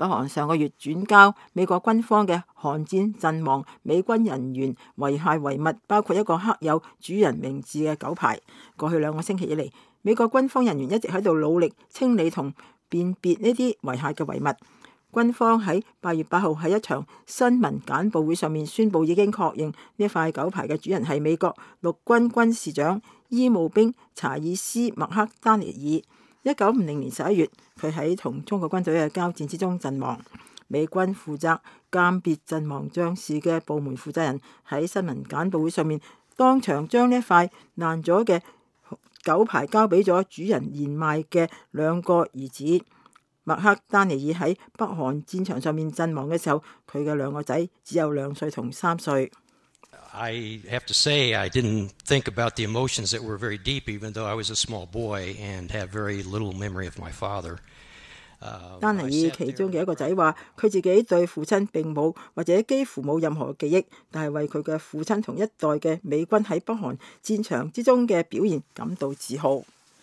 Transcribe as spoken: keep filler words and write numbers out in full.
北韓上個月轉交美國軍方嘅韓戰陣亡美軍人員遺骸遺物，包括一個刻有主人名字嘅狗牌。過去兩個星期以嚟，美國軍方人員一直喺度努力清理同辨別呢啲遺骸嘅遺物。軍方喺八月八號喺一場新聞簡報會上面宣布，已經確認呢塊狗牌嘅主人係美國陸軍軍事長醫務兵查爾斯麥克丹尼爾。一九五零年十一月，佢喺同中國軍隊嘅交戰之中陣亡。美軍負責鑑別陣亡將士嘅部門負責人喺新聞簡報會上面當場將呢塊爛咗嘅狗牌交俾咗主人年邁嘅兩個兒子。麥克丹尼爾喺北韓戰場上面陣亡嘅時候，佢嘅兩個仔只有兩歲同三歲。 I have to say, I didn't think about the emotions that were very deep, even though I was a small boy and have very little memory of my father. 丹尼爾其中嘅一個仔話，佢自己對父親並冇或者幾乎冇任何記憶，但係為佢嘅父親同一代嘅美軍喺北韓戰場之中嘅表現感到自豪。